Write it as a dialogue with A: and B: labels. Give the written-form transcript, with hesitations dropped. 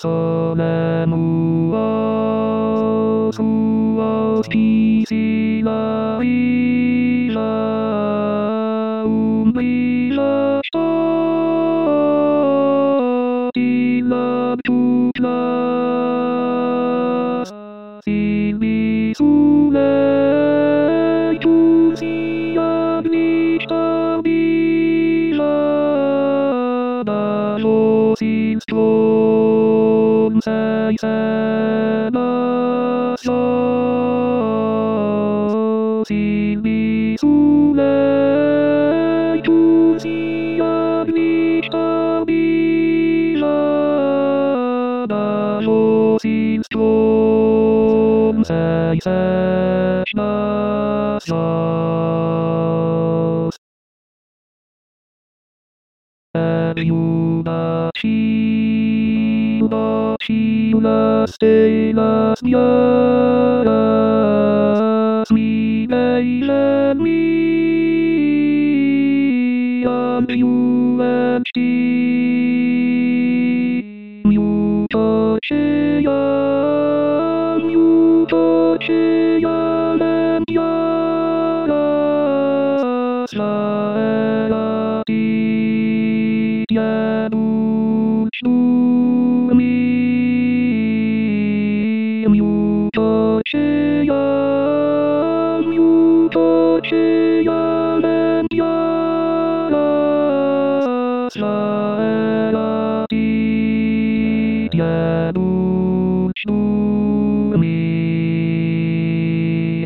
A: solemus hospici la isla umbrilla stati las silvi sulectus iam stabila dalos in strom senas silvi sulectus iam stabila dalos in strom senas las stelas mias mi veilen miam mutoceam entiaras laeatit iedus numi mutoceam